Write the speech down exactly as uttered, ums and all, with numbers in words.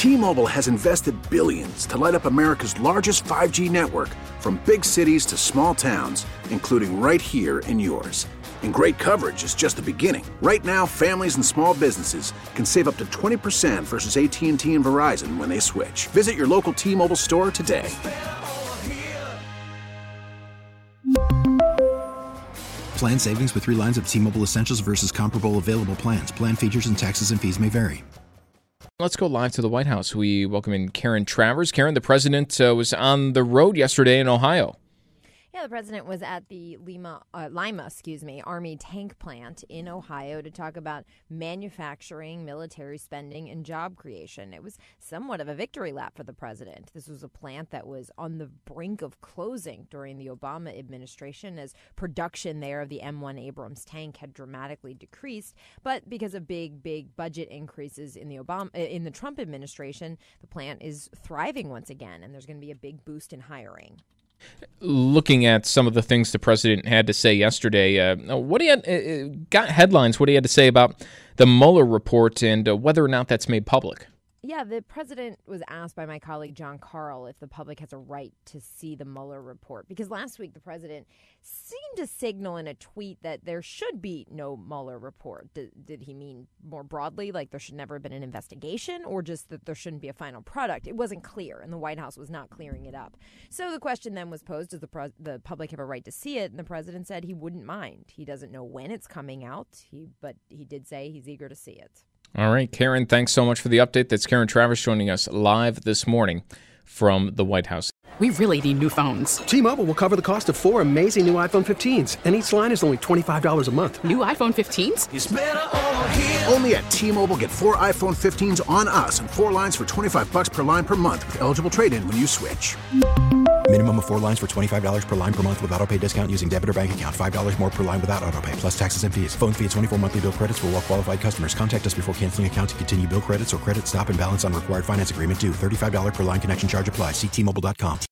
T-Mobile has invested billions to light up America's largest five G network, from big cities to small towns, including right here in yours. And great coverage is just the beginning. Right now, families and small businesses can save up to twenty percent versus A T and T and Verizon when they switch. Visit your local T-Mobile store today. Plan savings with three lines of T-Mobile Essentials versus comparable available plans. Plan features and taxes and fees may vary. Let's go live to the White House. We welcome in Karen Travers. Karen, the president uh, was on the road yesterday in Ohio. Yeah, the president was at the Lima, uh, Lima, excuse me, Army tank plant in Ohio to talk about manufacturing, military spending, and job creation. It was somewhat of a victory lap for the president. This was a plant that was on the brink of closing during the Obama administration, as production there of the M one Abrams tank had dramatically decreased. But because of big, big budget increases in the Obama in the Trump administration, the plant is thriving once again, and there's going to be a big boost in hiring. Looking at some of the things the president had to say yesterday, uh, what he had uh, got headlines, what he had to say about the Mueller report and uh, whether or not that's made public. Yeah, the president was asked by my colleague John Carl if the public has a right to see the Mueller report, because last week the president seemed to signal in a tweet that there should be no Mueller report. Did, did he mean more broadly, like there should never have been an investigation, or just that there shouldn't be a final product? It wasn't clear, and the White House was not clearing it up. So the question then was posed, does the, pres- the public have a right to see it? And the president said he wouldn't mind. He doesn't know when it's coming out, he, but he did say he's eager to see it. All right, Karen, thanks so much for the update. That's Karen Travers joining us live this morning from the White House. We really need new phones. T-Mobile will cover the cost of four amazing new iPhone fifteens, and each line is only twenty-five dollars a month. New iPhone fifteens? It's better over here. Only at T-Mobile, get four iPhone fifteens on us and four lines for twenty-five bucks per line per month with eligible trade-in when you switch. Minimum of four lines for twenty-five dollars per line per month with autopay discount using debit or bank account. five dollars more per line without autopay, plus taxes and fees. Phone fee at twenty-four monthly bill credits for well-qualified customers. Contact us before canceling account to continue bill credits or credit stop and balance on required finance agreement due. thirty-five dollars per line connection charge applies. See T Mobile dot com.